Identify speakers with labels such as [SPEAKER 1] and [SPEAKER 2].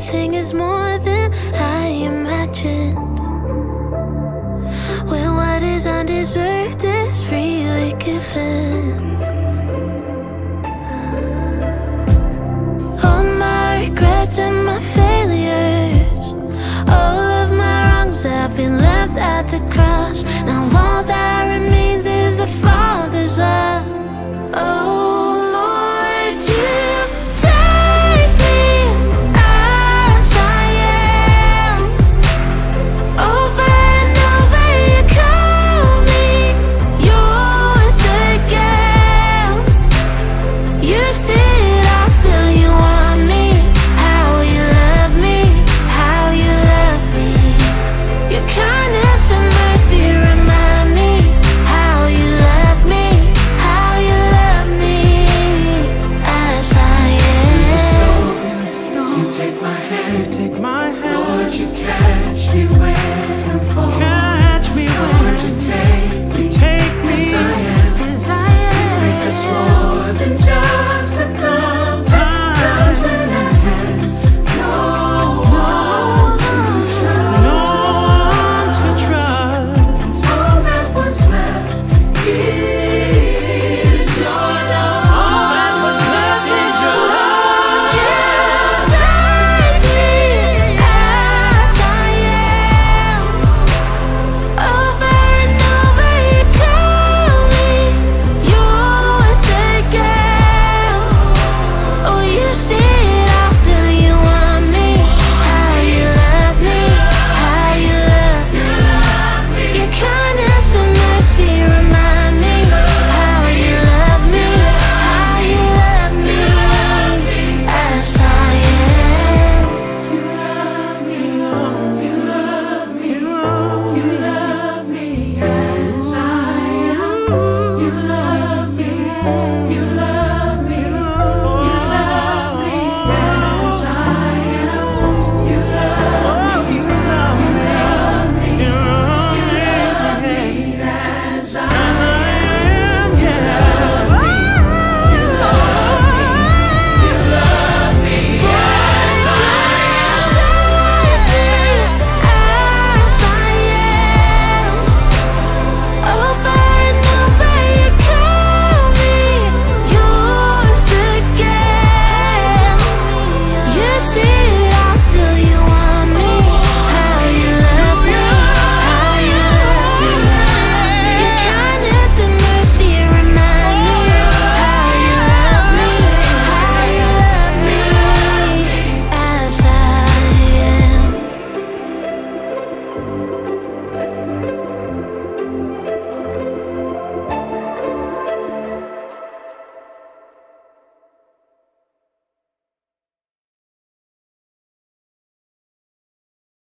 [SPEAKER 1] everything is more than I imagined. When what is undeserved is really given. All my regrets and my failures, all of my wrongs have been left at the cross. Now all that remains is the Father's love. Oh Lord, you take me as I am. Over and over you call me yours again. You sit out still, you want me. How you love me, how you love me. Your kindness